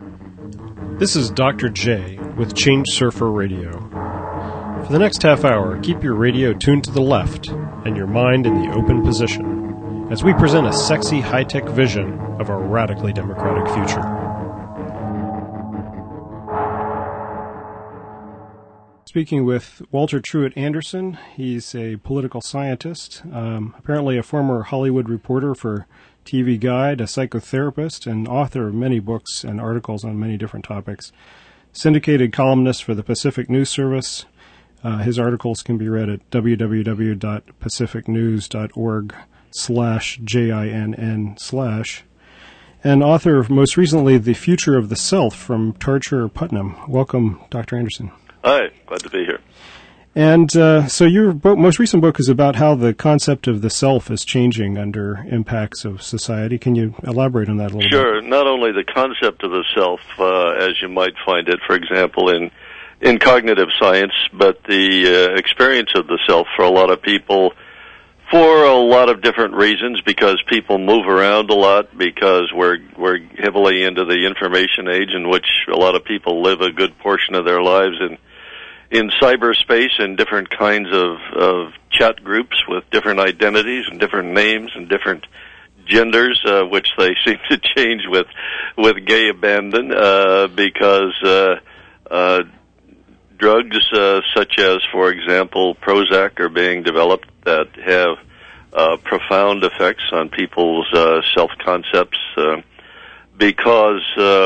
This is Dr. J with Change Surfer Radio. For the next half hour, keep your radio tuned to the left and your mind in the open position as we present a sexy, high-tech vision of a radically democratic future. Speaking with Walter Truett Anderson, he's a political scientist, apparently a former Hollywood reporter for TV Guide, a psychotherapist, and author of many books and articles on many different topics. Syndicated columnist for the Pacific News Service. His articles can be read at www.pacificnews.org/JINN/, and author of most recently The Future of the Self from Tarcher Putnam. Welcome, Dr. Anderson. Hi, glad to be here. And so your most recent book is about how the concept of the self is changing under impacts of society. Can you elaborate on that a little bit? Sure. Not only the concept of the self, as you might find it, for example, in cognitive science, but the experience of the self for a lot of people, for a lot of different reasons, because people move around a lot, because we're heavily into the information age in which a lot of people live a good portion of their lives in cyberspace and different kinds of chat groups with different identities and different names and different genders, which they seem to change with gay abandon, because drugs such as, for example, Prozac are being developed that have profound effects on people's self-concepts, because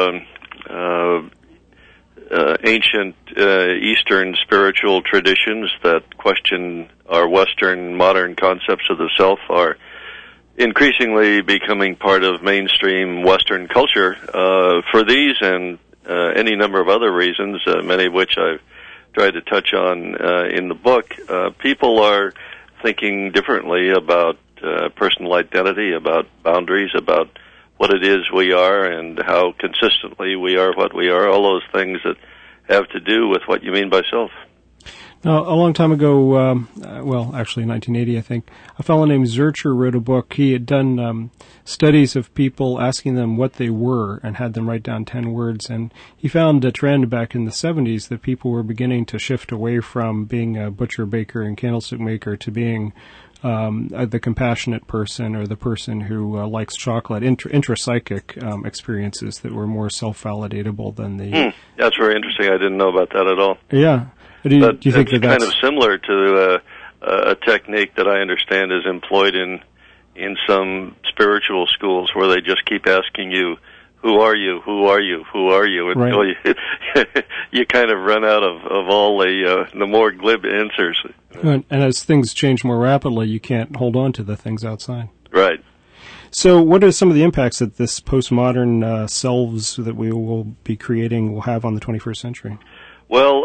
ancient Eastern spiritual traditions that question our Western modern concepts of the self are increasingly becoming part of mainstream Western culture. For these and any number of other reasons, many of which I've tried to touch on in the book, people are thinking differently about personal identity, about boundaries, about what it is we are and how consistently we are what we are, all those things that have to do with what you mean by self. Now, a long time ago, actually in 1980, I think, a fellow named Zurcher wrote a book. He had done studies of people, asking them what they were, and had them write down 10 words. And he found a trend back in the 70s that people were beginning to shift away from being a butcher, baker, and candlestick maker to being the compassionate person or the person who likes chocolate, intrapsychic experiences that were more self-validatable than the... That's very interesting. I didn't know about that at all. Yeah. Do you think that's kind of similar to a technique that I understand is employed in some spiritual schools where they just keep asking you, who are you, who are you, who are you, until right. you kind of run out of all the more glib answers. And as things change more rapidly, you can't hold on to the things outside. Right. So what are some of the impacts that this postmodern selves that we will be creating will have on the 21st century? Well,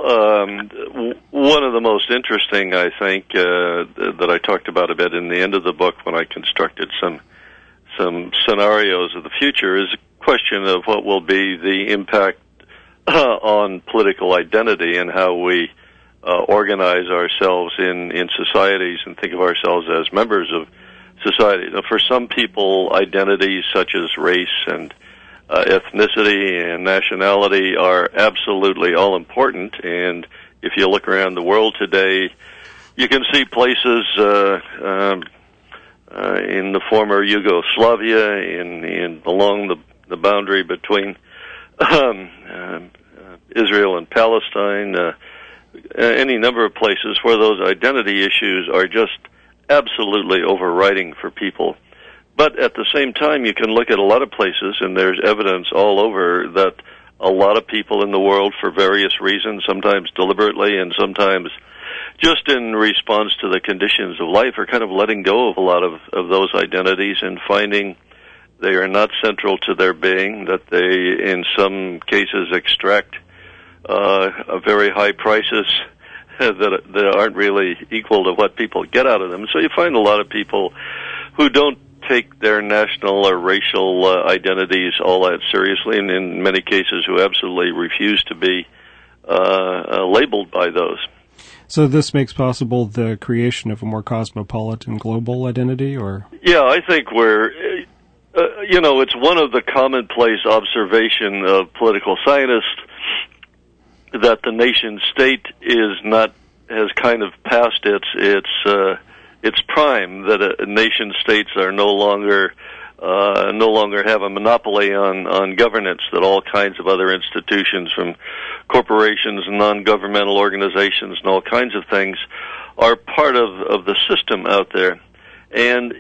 one of the most interesting, I think, that I talked about a bit in the end of the book when I constructed some scenarios of the future is a question of what will be the impact on political identity and how we organize ourselves in societies and think of ourselves as members of society. Now, for some people, identities such as race and ethnicity and nationality are absolutely all important, and if you look around the world today, you can see places in the former Yugoslavia, along the boundary between Israel and Palestine, any number of places where those identity issues are just absolutely overriding for people. But at the same time, you can look at a lot of places, and there's evidence all over that a lot of people in the world, for various reasons, sometimes deliberately and sometimes just in response to the conditions of life, are kind of letting go of a lot of those identities and finding they are not central to their being, that they, in some cases, extract very high prices that aren't really equal to what people get out of them. So you find a lot of people who don't take their national or racial identities all that seriously, and in many cases who absolutely refuse to be labeled by those. So this makes possible the creation of a more cosmopolitan global identity, or? Yeah, I think we're It's one of the commonplace observation of political scientists that the nation state has kind of passed its prime. That nation states are no longer have a monopoly on governance. That all kinds of other institutions, from corporations and non-governmental organizations and all kinds of things, are part of the system out there. And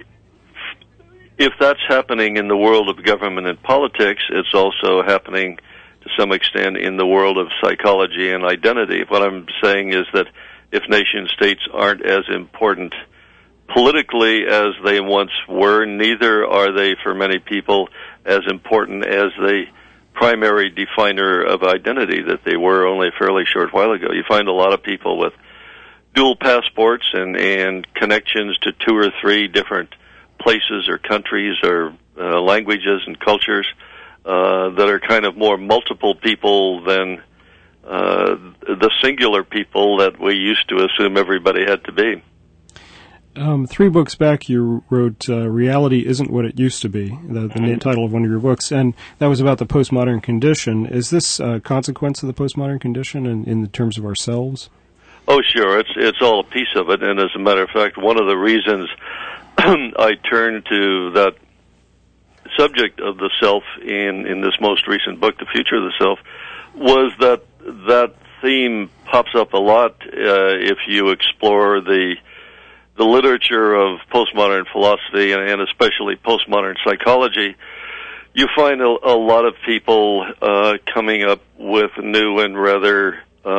if that's happening in the world of government and politics, it's also happening to some extent in the world of psychology and identity. What I'm saying is that if nation states aren't as important politically as they once were, neither are they for many people as important as the primary definer of identity that they were only a fairly short while ago. You find a lot of people with dual passports and connections to 2 or 3 different places or countries or languages and cultures that are kind of more multiple people than the singular people that we used to assume everybody had to be. 3 books back, you wrote Reality Isn't What It Used to Be, the title of one of your books, and that was about the postmodern condition. Is this a consequence of the postmodern condition in the terms of ourselves? Oh, sure. It's all a piece of it, and as a matter of fact, one of the reasons I turned to that subject of the self in this most recent book, The Future of the Self, was that theme pops up a lot if you explore the literature of postmodern philosophy and especially postmodern psychology. You find a lot of people coming up with new and rather,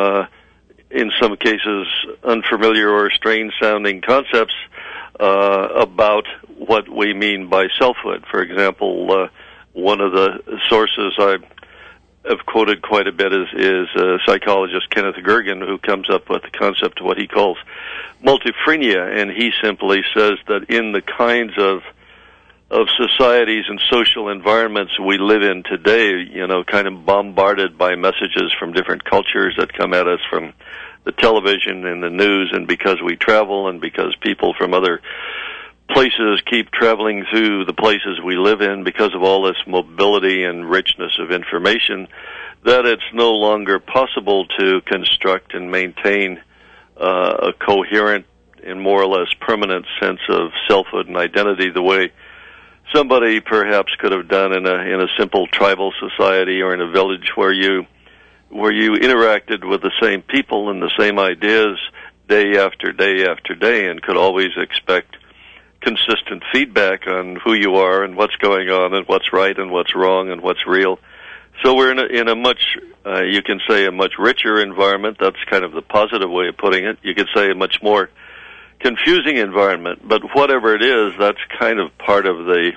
in some cases, unfamiliar or strange-sounding concepts about what we mean by selfhood. For example, one of the sources I have quoted quite a bit is psychologist Kenneth Gergen, who comes up with the concept of what he calls multifrenia, and he simply says that in the kinds of societies and social environments we live in today, kind of bombarded by messages from different cultures that come at us from the television and the news, and because we travel and because people from other places keep traveling through the places we live in, because of all this mobility and richness of information, that it's no longer possible to construct and maintain a coherent and more or less permanent sense of selfhood and identity the way somebody perhaps could have done in a simple tribal society or in a village where you interacted with the same people and the same ideas day after day after day and could always expect consistent feedback on who you are and what's going on and what's right and what's wrong and what's real. So we're in a much, you can say, a much richer environment. That's kind of the positive way of putting it. You could say a much more confusing environment. But whatever it is, that's kind of part of the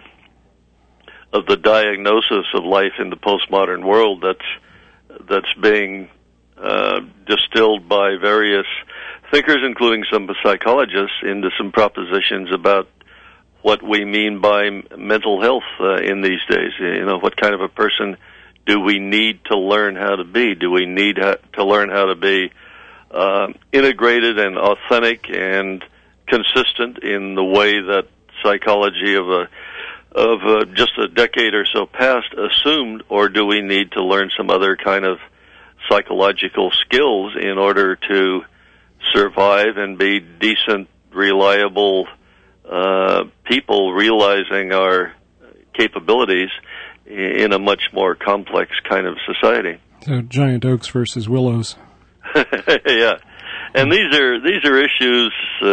diagnosis of life in the postmodern world that's being distilled by various thinkers, including some psychologists, into some propositions about what we mean by mental health in these days. What kind of a person do we need to learn how to be? Do we need to learn how to be integrated and authentic and consistent in the way that psychology of just a decade or so past assumed, or do we need to learn some other kind of psychological skills in order to survive and be decent, reliable people, realizing our capabilities in a much more complex kind of society? So giant oaks versus willows. Yeah, and these are issues.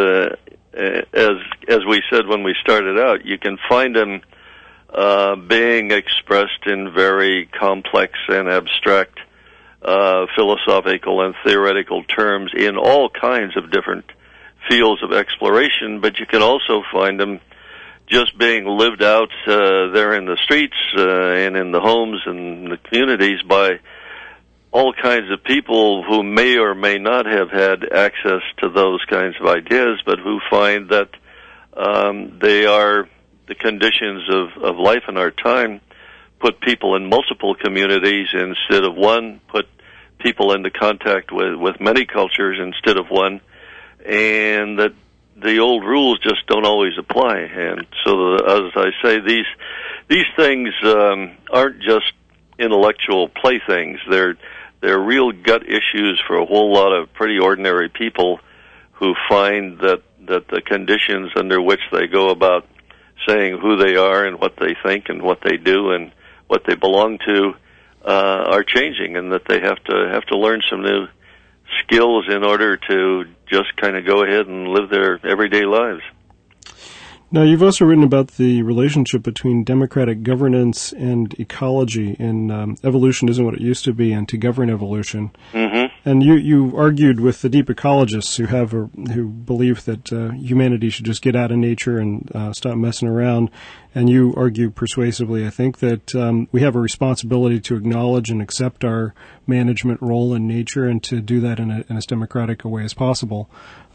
As we said when we started out, you can find them being expressed in very complex and abstract philosophical and theoretical terms in all kinds of different fields of exploration, but you can also find them just being lived out there in the streets and in the homes and the communities by all kinds of people who may or may not have had access to those kinds of ideas, but who find that they are the conditions of life in our time, put people in multiple communities instead of one, put people into contact with many cultures instead of one, and that the old rules just don't always apply. And so, as I say, these these things aren't just intellectual playthings. They're real gut issues for a whole lot of pretty ordinary people who find that the conditions under which they go about saying who they are and what they think and what they do and what they belong to are changing, and that they have to learn some new skills in order to just kind of go ahead and live their everyday lives. Now, you've also written about the relationship between democratic governance and ecology, and evolution isn't what it used to be, and to govern evolution. Mm-hmm. And you argued with the deep ecologists who believe that humanity should just get out of nature and stop messing around. And you argue persuasively, I think, that we have a responsibility to acknowledge and accept our management role in nature, and to do that in as democratic a way as possible.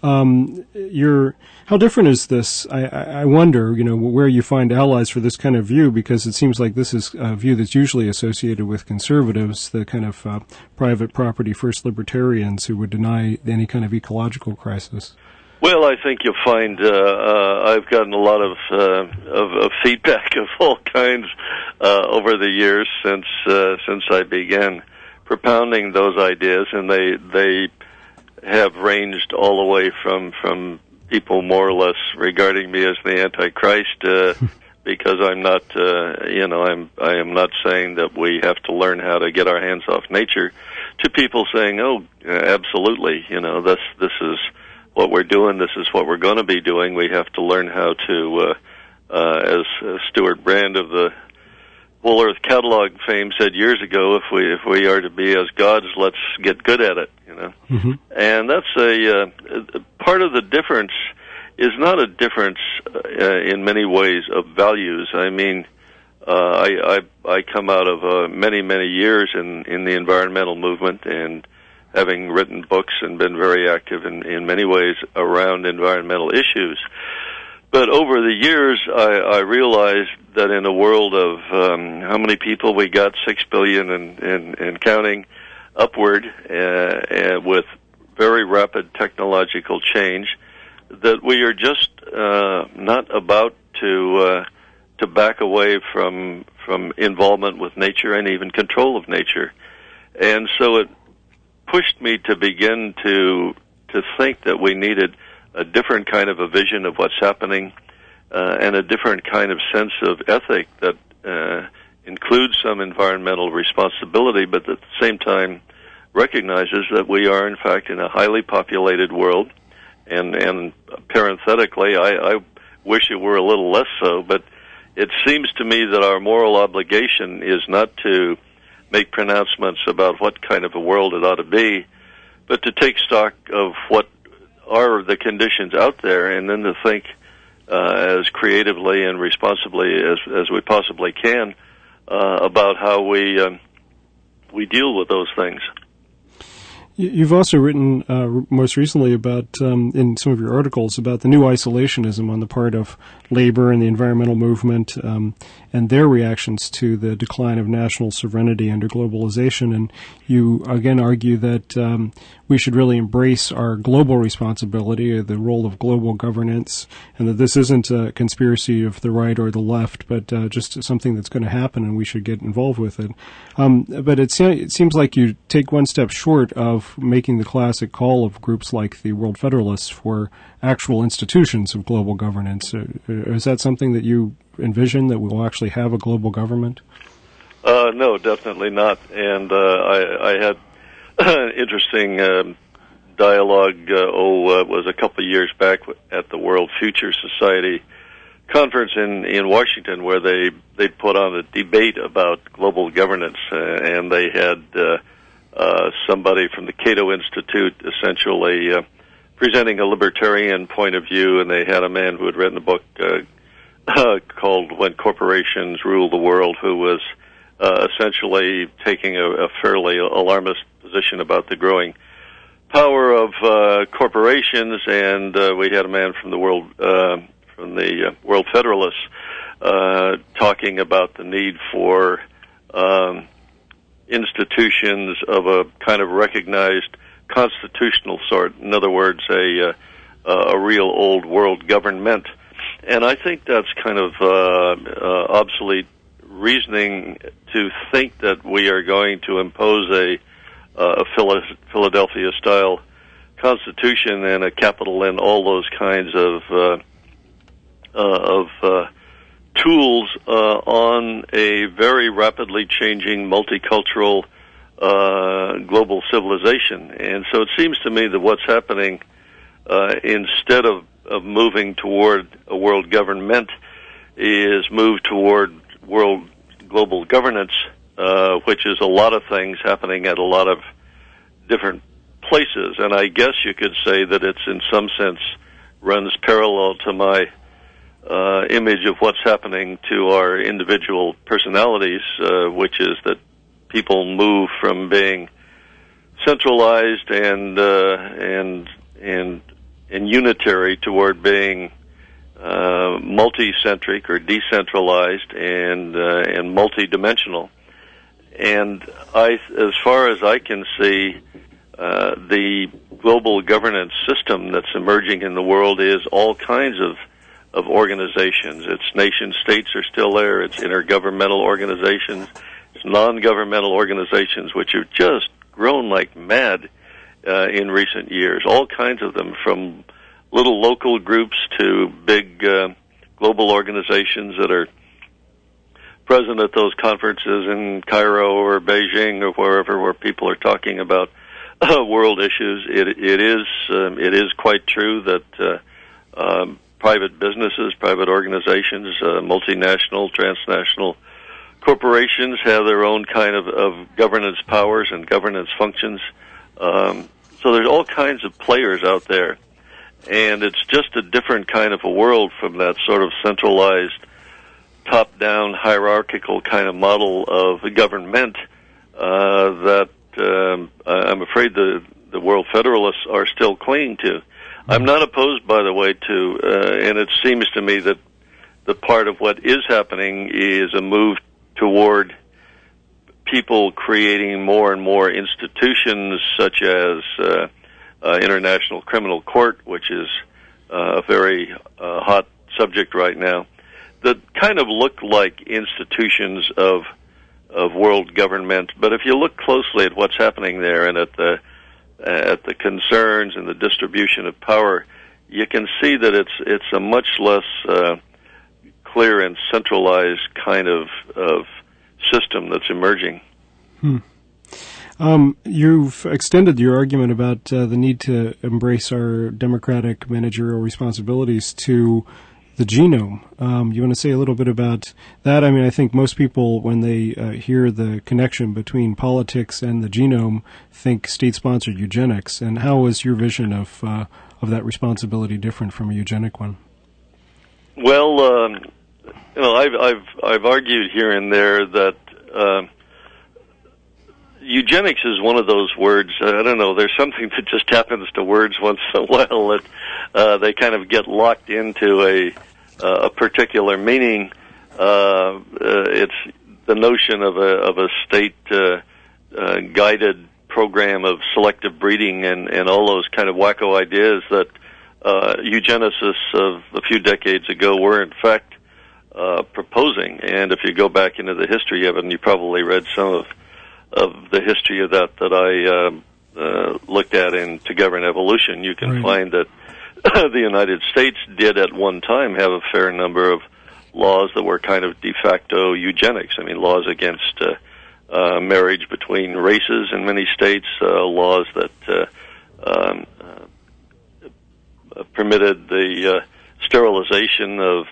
How different is this? I wonder, where you find allies for this kind of view, because it seems like this is a view that's usually associated with conservatives, the kind of private property first libertarians who would deny any kind of ecological crisis. Well, I think you'll find I've gotten a lot of feedback of all kinds over the years since I began propounding those ideas, and they have ranged all the way from people more or less regarding me as the Antichrist, because I'm not, I am not saying that we have to learn how to get our hands off nature, to people saying, oh, absolutely, this is what we're doing, this is what we're going to be doing. We have to learn how to, as Stuart Brand of the Whole Earth Catalog fame said years ago, if we are to be as gods, let's get good at it, Mm-hmm. And that's a part of the difference is not a difference in many ways of values. I mean, I come out of many years in the environmental movement, and having written books and been very active in many ways around environmental issues. But over the years, I realized that in a world of how many people we got, 6 billion and counting upward, with very rapid technological change, that we are just not about to back away from involvement with nature and even control of nature. And so it pushed me to begin to think that we needed a different kind of a vision of what's happening, and a different kind of sense of ethic that includes some environmental responsibility, but at the same time recognizes that we are, in fact, in a highly populated world. And parenthetically, I wish it were a little less so, but it seems to me that our moral obligation is not to make pronouncements about what kind of a world it ought to be, but to take stock of what are the conditions out there, and then to think as creatively and responsibly as we possibly can about how we deal with those things. You've also written most recently about, in some of your articles, about the new isolationism on the part of labor and the environmental movement, and their reactions to the decline of national sovereignty under globalization. And you again argue that we should really embrace our global responsibility, the role of global governance, and that this isn't a conspiracy of the right or the left, but just something that's going to happen, and we should get involved with it. But it seems like you take one step short of making the classic call of groups like the World Federalists for actual institutions of global governance. Is that something that you envision, that we will actually have a global government? No, definitely not. And I had an interesting dialogue, it was a couple of years back at the World Future Society conference in Washington, where they put on a debate about global governance, and they had somebody from the Cato Institute essentially presenting a libertarian point of view, and they had a man who had written a book called When Corporations Rule the World, who was essentially taking a fairly alarmist position about the growing power of corporations, and we had a man from the World Federalists talking about the need for institutions of a kind of recognized constitutional sort. In other words, a real old world government. And I think that's kind of obsolete reasoning to think that we are going to impose a Philadelphia-style constitution and a capital and all those kinds of tools on a very rapidly changing multicultural global civilization. And so it seems to me that what's happening, instead of moving toward a world government, is move toward world global governance, which is a lot of things happening at a lot of different places. And I guess you could say that it's in some sense runs parallel to my image of what's happening to our individual personalities, which is that people move from being centralized and unitary toward being multi-centric or decentralized and multidimensional. And as far as I can see, the global governance system that's emerging in the world is all kinds of organizations. It's nation states are still there. It's intergovernmental organizations. It's non-governmental organizations, which have just grown like mad in recent years. All kinds of them, from little local groups to big global organizations that are present at those conferences in Cairo or Beijing or wherever, where people are talking about world issues. It is quite true that private businesses, private organizations, multinational, transnational corporations have their own kind of governance powers and governance functions. So there's all kinds of players out there, and it's just a different kind of a world from that sort of centralized, top-down, hierarchical kind of model of government that I'm afraid the World Federalists are still clinging to. I'm not opposed, by the way, to, and it seems to me that the part of what is happening is a move toward people creating more and more institutions, such as International Criminal Court, which is a very hot subject right now, that kind of look like institutions of world government. But if you look closely at what's happening there and at the concerns and the distribution of power, you can see that it's a much less clear and centralized kind of system that's emerging. You've extended your argument about the need to embrace our democratic managerial responsibilities to the genome. You want to say a little bit about that? I mean, I think most people, when they hear the connection between politics and the genome, think state-sponsored eugenics. And how is your vision of that responsibility different from a eugenic one? Well, I've argued here and there that eugenics is one of those words. I don't know. There's something that just happens to words once in a while that they kind of get locked into a particular meaning. It's the notion of a state guided program of selective breeding and all those kind of wacko ideas that eugenicists of a few decades ago were in fact proposing. And if you go back into the history of it, and you probably read some of the history of that I looked at in To Govern Evolution, you can find that the United States did at one time have a fair number of laws that were kind of de facto eugenics. I mean, laws against marriage between races in many states, laws that permitted the sterilization of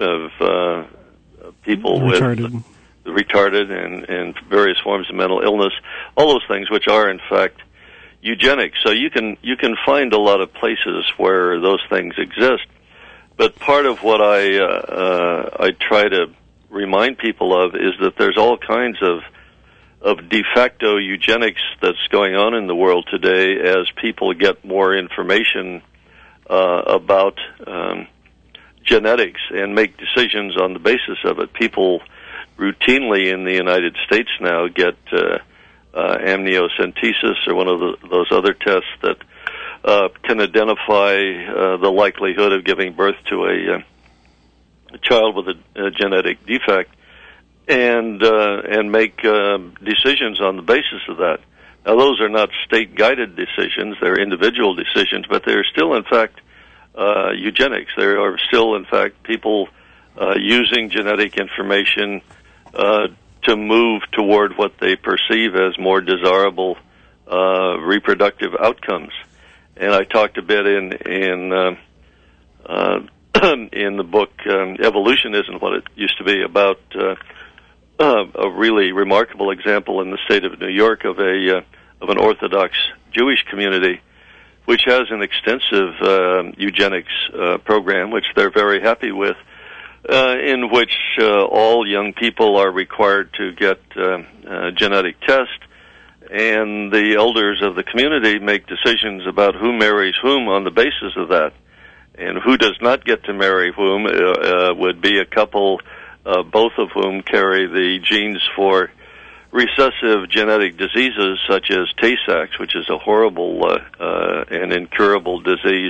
people retarded and various forms of mental illness, all those things which are in fact eugenics. So you can find a lot of places where those things exist. But part of what I try to remind people of is that there's all kinds of de facto eugenics that's going on in the world today as people get more information about genetics and make decisions on the basis of it. People routinely in the United States now get amniocentesis or one of those other tests that can identify the likelihood of giving birth to a child with a genetic defect. and make decisions on the basis of that. Now, those are not state-guided decisions; they're individual decisions, but they're still, in fact, eugenics. There are still, in fact, people using genetic information to move toward what they perceive as more desirable reproductive outcomes. And I talked a bit in the book Evolution Isn't What It Used to Be about a really remarkable example in the state of New York of an Orthodox Jewish community which has an extensive eugenics program, which they're very happy with, in which all young people are required to get a genetic test, and the elders of the community make decisions about who marries whom on the basis of that. And who does not get to marry whom would be a couple, both of whom carry the genes for recessive genetic diseases such as Tay-Sachs, which is a horrible and incurable disease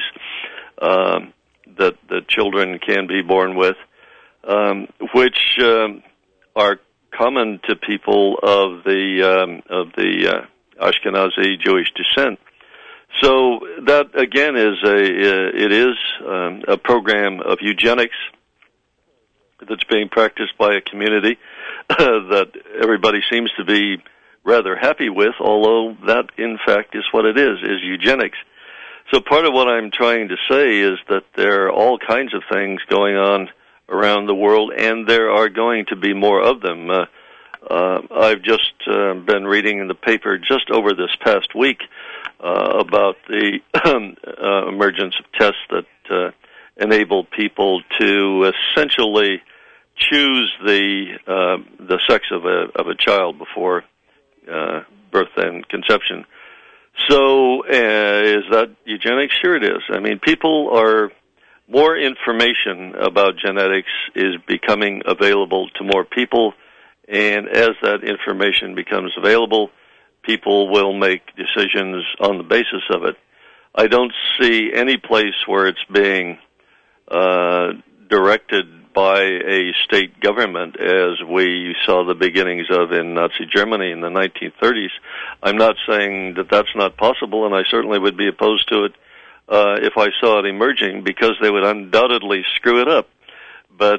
that children can be born with, which are common to people of the Ashkenazi Jewish descent. So that again is a program of eugenics that's being practiced by a community that everybody seems to be rather happy with, although that in fact is what it is eugenics. So part of what I'm trying to say is that there are all kinds of things going on around the world, and there are going to be more of them. I've just been reading in the paper just over this past week about the emergence of tests that enable people to essentially choose the sex of a child before birth and conception. So is that eugenics? Sure it is. I mean, more information about genetics is becoming available to more people, and as that information becomes available, people will make decisions on the basis of it. I don't see any place where it's being directed by a state government, as we saw the beginnings of in Nazi Germany in the 1930s. I'm not saying that that's not possible, and I certainly would be opposed to it if I saw it emerging, because they would undoubtedly screw it up. But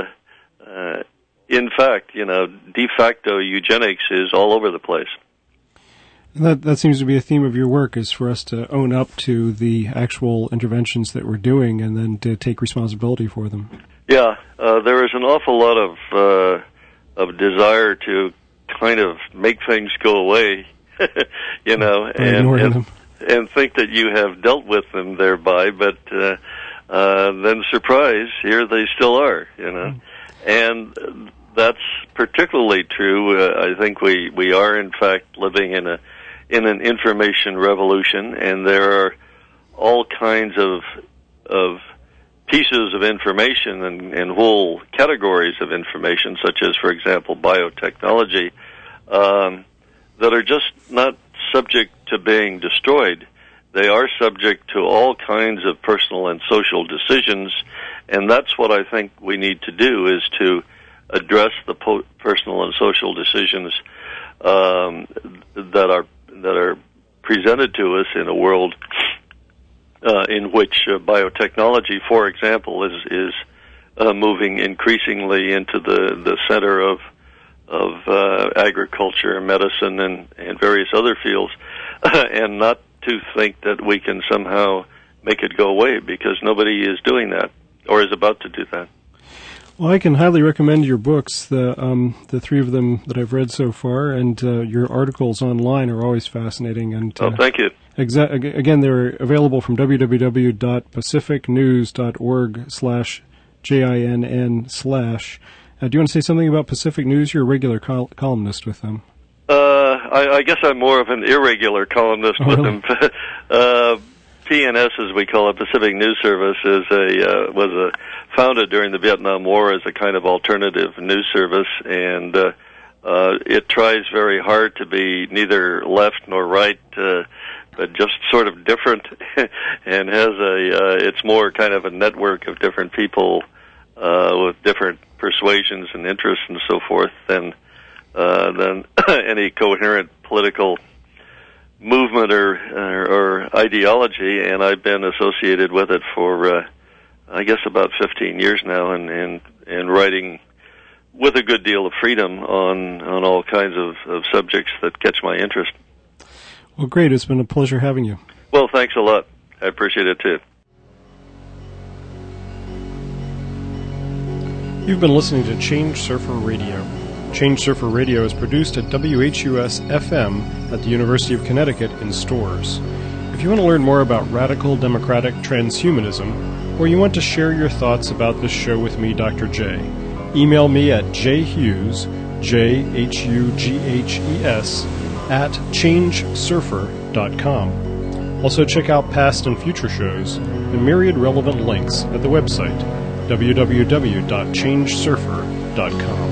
in fact, de facto eugenics is all over the place. That seems to be a theme of your work, is for us to own up to the actual interventions that we're doing and then to take responsibility for them. Yeah, there is an awful lot of desire to kind of make things go away, and think that you have dealt with them thereby, but then surprise, here they still are, And that's particularly true. I think we are in fact living in an information revolution, and there are all kinds of pieces of information and whole categories of information, such as, for example, biotechnology, that are just not subject to being destroyed. They are subject to all kinds of personal and social decisions, and that's what I think we need to do, is to address the personal and social decisions that are presented to us in a world in which biotechnology, for example, is moving increasingly into the center of agriculture, medicine, and various other fields, and not to think that we can somehow make it go away, because nobody is doing that or is about to do that. Well, I can highly recommend your books, the three of them that I've read so far, and your articles online are always fascinating. And thank you. Again, they're available from www.pacificnews.org/JINN/. Do you want to say something about Pacific News? You're a regular columnist with them. I guess I'm more of an irregular columnist with them. PNS, as we call it, Pacific News Service, was founded during the Vietnam War as a kind of alternative news service, and it tries very hard to be neither left nor right, but just sort of different, and has it's more kind of a network of different people with different persuasions and interests and so forth than any coherent political movement or ideology, and I've been associated with it for I guess about 15 years now, and writing with a good deal of freedom on all kinds of subjects that catch my interest. Well, great. It's been a pleasure having you. Well, thanks a lot. I appreciate it too. You've been listening to Change Surfer Radio. Change Surfer Radio is produced at WHUS-FM at the University of Connecticut in Storrs. If you want to learn more about radical democratic transhumanism, or you want to share your thoughts about this show with me, Dr. J, email me at jhughes, JHUGHES, at changesurfer.com. Also check out past and future shows and myriad relevant links at the website www.changesurfer.com.